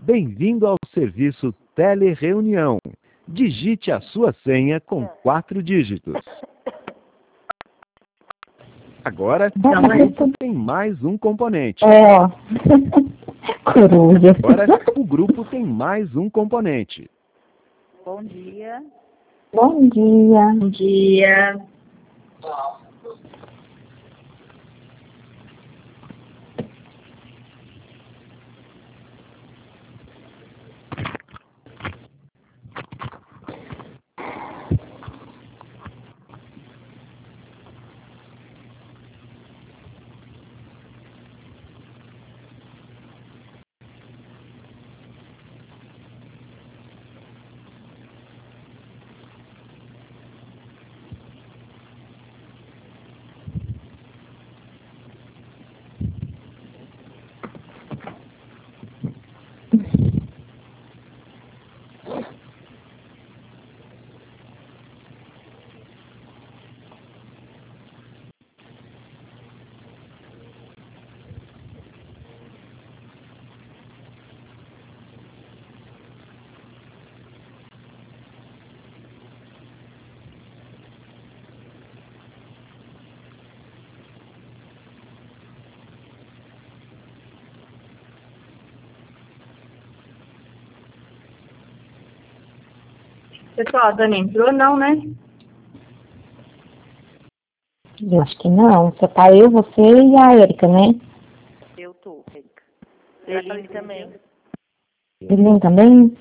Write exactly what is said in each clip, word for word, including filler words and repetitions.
Bem-vindo ao serviço Telereunião. Digite a sua senha com quatro dígitos. Agora, o grupo tem mais um componente. É, ó. Coruja. Agora, o grupo tem mais um componente. Bom dia. Bom dia. Bom dia. Pessoal, a Dani entrou, não, né? Eu acho que não. Só tá eu, você e a Érica, né? Eu tô, Érica. Eline também. Ele também?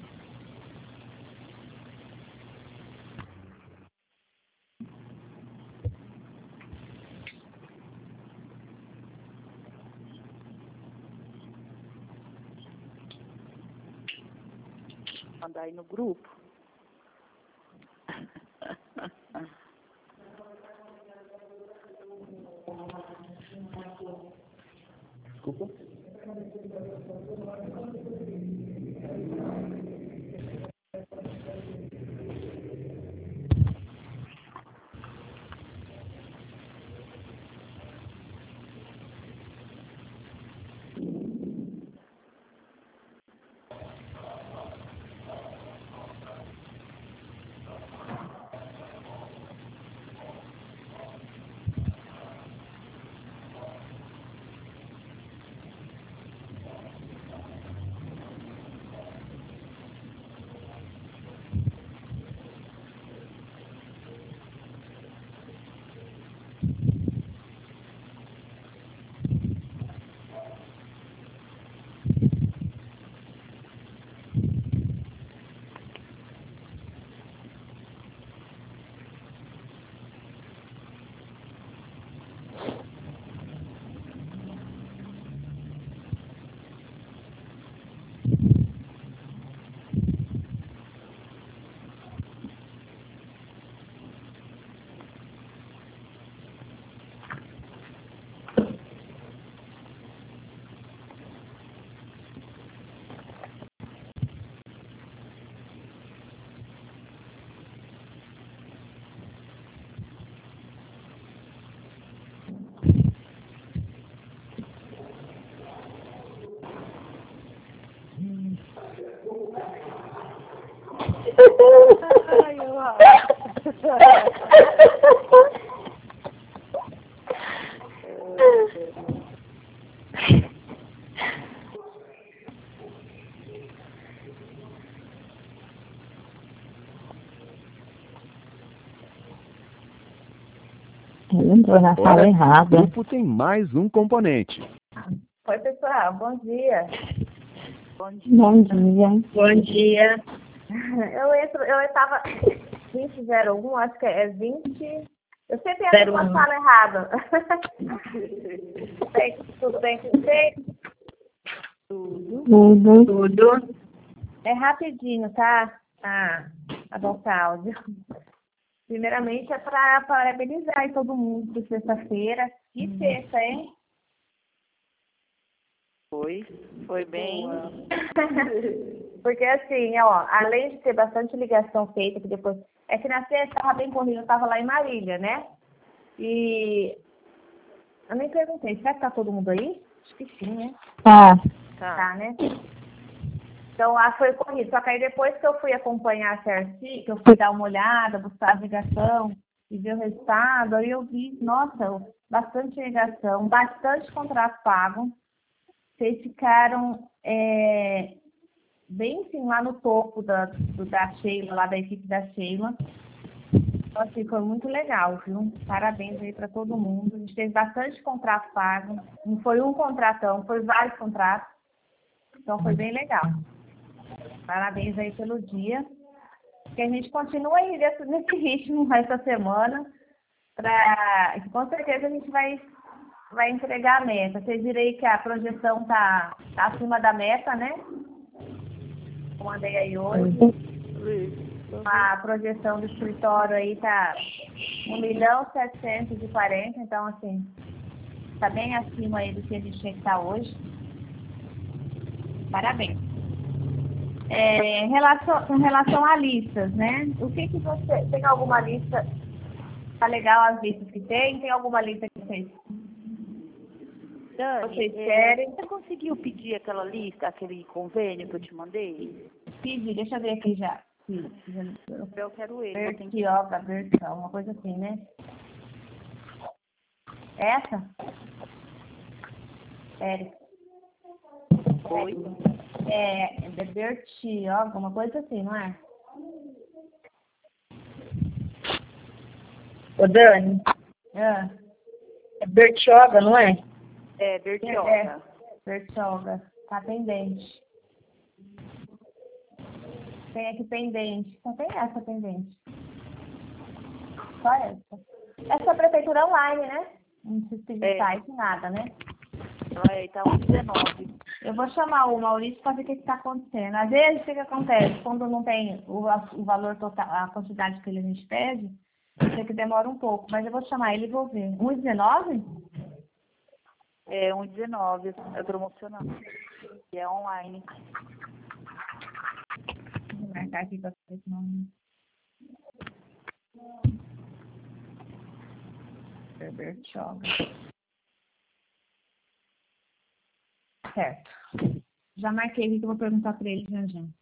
Mandar aí no grupo. Desculpa. Ai, eu acho. Ele entrou na Agora, sala o errada. grupo tem mais um componente. Oi, pessoal, bom dia. Bom dia. Bom dia. Bom dia. Eu entro, eu estava vinte zero um, acho que é vinte. Eu sempre entro zero um. na sala errada. Tudo bem com vocês? Tudo. Tudo. Tudo. É rapidinho, tá? Ah, a nossa áudio. Primeiramente é para parabenizar aí todo mundo por sexta-feira. Que Hum. sexta, hein? Foi. Foi bem. Porque assim, ó, além de ter bastante ligação feita, que depois. É que na sexta estava bem corrido, eu estava lá em Marília, né? E eu nem perguntei, será que tá todo mundo aí? Acho que sim, né? Tá. Tá. Tá, né? Então lá foi corrido. Só que aí depois que eu fui acompanhar a Cerci, que eu fui dar uma olhada, buscar a ligação e ver o resultado, aí eu vi, nossa, bastante ligação, bastante contrato pago. Vocês ficaram é, bem assim, lá no topo da, do, da Sheila, lá da equipe da Sheila. Então, assim, foi muito legal, viu? Parabéns aí para todo mundo. A gente teve bastante contrato pago. Não foi um contratão, foi vários contratos. Então foi bem legal. Parabéns aí pelo dia. Que a gente continua aí nesse, nesse ritmo essa semana. Pra, com certeza a gente vai, vai entregar a meta. Vocês viram aí que a projeção tá, tá acima da meta, né? Eu mandei aí hoje. A projeção do escritório aí tá um milhão setecentos e quarenta, então assim, tá bem acima aí do que a gente tinha que estar hoje. Parabéns. É, em relação, com relação a listas, né? O que que você, tem alguma lista, tá legal as listas que tem? Tem alguma lista que vocês, Dani, vocês é, querem? você conseguiu pedir aquela lista, aquele convênio que eu te mandei? Pedir, deixa eu ver aqui já. Eu quero ele. Eu tenho que... Bertioga, Bertioga, uma coisa assim, né? Essa? Érica. Oi? É, é Bertioga, uma coisa assim, não é? Ô, Dani, É, é Bertioga, não é? É, Bertioga. é, Bertioga, tá pendente. Tem aqui pendente, só tem essa pendente. Só essa. Essa é a prefeitura online, né? Não precisa pedir É. site, nada, né? Aí tá um dezenove. Eu vou chamar o Maurício para ver o que está acontecendo. Às vezes, o que, que acontece? Quando não tem o, o valor total, a quantidade que a gente pede, sei que demora um pouco. Mas eu vou chamar ele e vou ver. um e dezenove? É um dezenove, é promocional. E é online. Vou marcar aqui para ver esse nome. Bertioga. Certo. Já marquei aqui que eu vou perguntar para ele já já.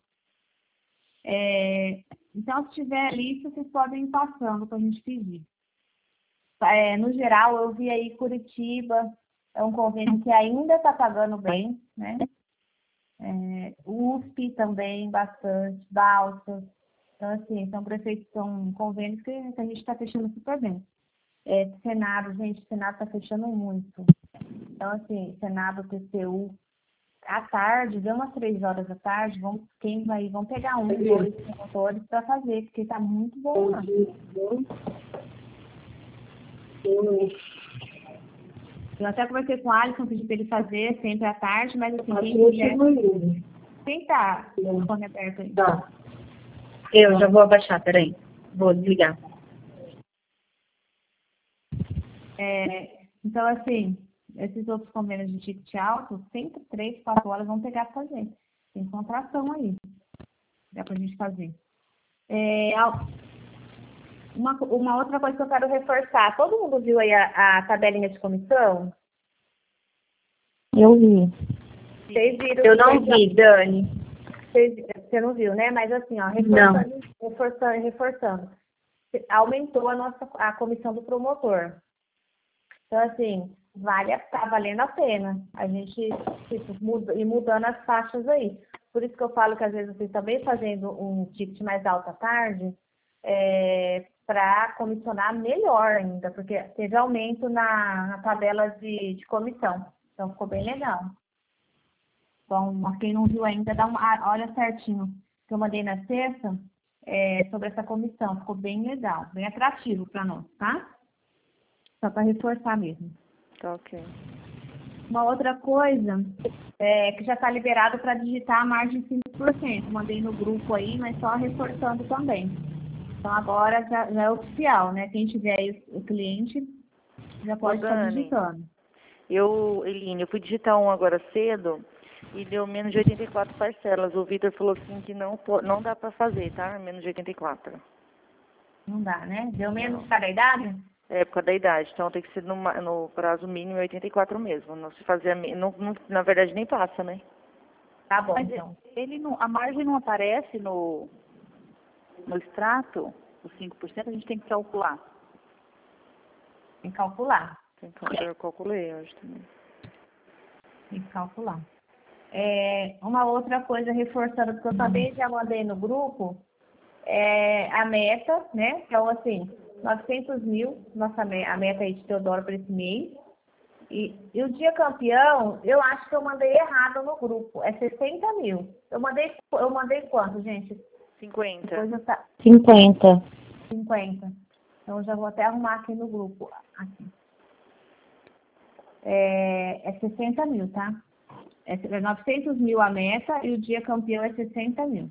É, então, se tiver lista, vocês podem ir passando para a gente pedir. É, no geral, eu vi aí Curitiba, é um convênio que ainda está pagando bem, né? É, U S P também, bastante, Balsas. Então, assim, são prefeitos, são convênios que, que a gente está fechando super bem. É, Senado, gente, Senado está fechando muito. Então, assim, Senado, T C U, à tarde, deu umas três horas da tarde, vão, quem vai, vão pegar um, dois promotores para fazer, porque está muito bom lá. Eu até conversei com o Alisson, pedi para ele fazer sempre à tarde, mas assim, quem quiser... Quem tá com o fone aberto aí? Tá. Eu já vou abaixar, peraí. Vou desligar. É, então, assim, esses outros convênios de ticket alto, sempre três, quatro horas vão pegar para fazer. Tem contração aí. Dá para a gente fazer. É, uma, uma outra coisa que eu quero reforçar. Todo mundo viu aí a, a tabelinha de comissão? Eu vi. Vocês viram? Eu não vi, Dani. Vocês, você não viu, né? Mas assim, ó, reforçando, reforçando, reforçando. Aumentou a nossa a comissão do promotor. Então, assim, vale, tá valendo a pena a gente tipo, muda, ir mudando as faixas aí. Por isso que eu falo que às vezes vocês também fazendo um ticket mais alto à tarde, é, para comissionar melhor ainda, porque teve aumento na, na tabela de, de comissão. Então, ficou bem legal. Então, quem não viu ainda, dá uma, olha certinho que eu mandei na sexta é, sobre essa comissão. Ficou bem legal, bem atrativo para nós, tá? Só para reforçar mesmo. Tá ok. Uma outra coisa é que já está liberado para digitar a margem de cinco por cento. Mandei no grupo aí, mas só reforçando também. Então, agora já, já é oficial, né? Quem tiver aí o cliente já pode Ô, estar Dani, digitando. Eu, Eline, eu fui digitar um agora cedo e deu menos de oitenta e quatro parcelas. O Vitor falou assim que não, não dá para fazer, tá? Menos de oitenta e quatro. Não dá, né? Deu menos cada idade? É, por causa da idade. Então tem que ser no, no prazo mínimo oitenta e quatro mesmo. Não se fazer, não, não, na verdade nem passa, né? Tá bom, Mas então. ele não, a margem não aparece no, no extrato, os cinco por cento, a gente tem que calcular. Tem que calcular. Tem que- Eu calculei hoje também. Tem que calcular. É, uma outra coisa, reforçando, porque eu também já mandei no grupo, é a meta, né? Então, assim, novecentos mil, nossa, me- a meta aí de Teodoro para esse mês. E, e o dia campeão, eu acho que eu mandei errado no grupo. É sessenta mil. Eu mandei, eu mandei quanto, gente? cinquenta. Depois eu tá, cinquenta. cinquenta. Então, eu já vou até arrumar aqui no grupo. Aqui. É, é sessenta mil, tá? É novecentos mil a meta e o dia campeão é sessenta mil.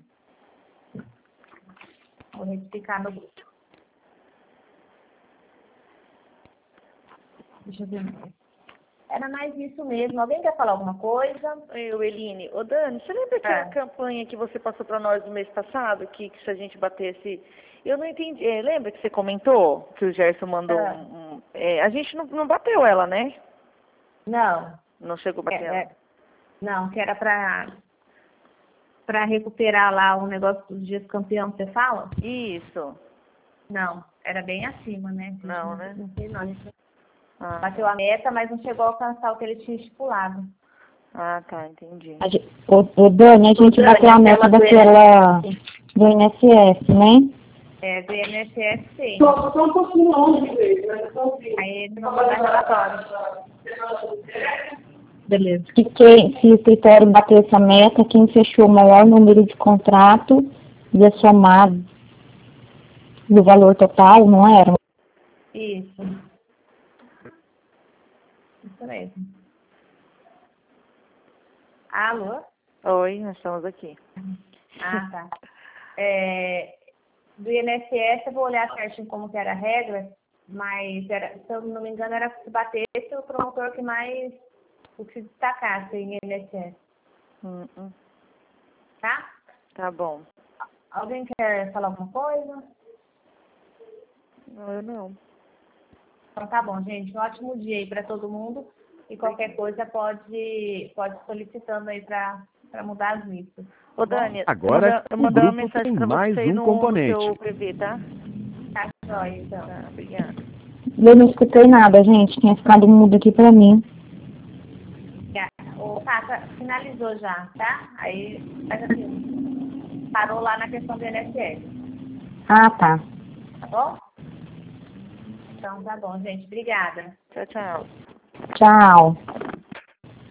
Vou retificar no grupo. Deixa eu ver mais. Era mais isso mesmo. Alguém quer falar alguma coisa? Eu, Eline. Ô, Dani, você lembra aquela É. campanha que você passou para nós no mês passado, que, que se a gente batesse... Eu não entendi. É, lembra que você comentou que o Gerson mandou É. um... um- é, a gente não, não bateu ela, né? Não. Não chegou a bater É, ela. é, não, que era para para recuperar lá o negócio dos dias campeão, você fala? Isso. Não, era bem acima, né? Não, né? Não sei não. A gente Ah, bateu a meta, mas não chegou a alcançar o que ele tinha estipulado. ah, tá, entendi. A gente, o, o Dani, a gente Dani, bateu a meta aquela do daquela do I N S S, né? É, do I N S S, sim. Só só um pouquinho longe, mas só assim. Aí ele não mandou relatório. Beleza. Que quem, se o escritório bater essa meta, quem fechou o maior número de contrato ia somar do valor total, não era? Isso. Isso mesmo. Alô? Oi, nós estamos aqui. Ah, tá. É, do I N S S, eu vou olhar certinho como que era a regra, mas, era, se eu não me engano, era se batesse o promotor que mais o que se destacasse em I N S S, Hum, hum. tá? Tá bom. Alguém quer falar alguma coisa? Não, eu não. Então tá bom, gente. Um ótimo dia aí para todo mundo. E qualquer coisa pode, pode ir solicitando aí para mudar as listas. Ô, Dani, Agora, eu o mandei uma grupo mensagem tem para mais você um no, componente. no seu P V, tá? Tá jóia, então. Tá, obrigada. Eu não escutei nada, gente. Tinha ficado mudo aqui pra mim. O Tata finalizou já, tá? Aí, faz assim, parou lá na questão do I N S S, Ah, tá. tá bom? Então tá bom, gente. Obrigada. Tchau, tchau. Tchau.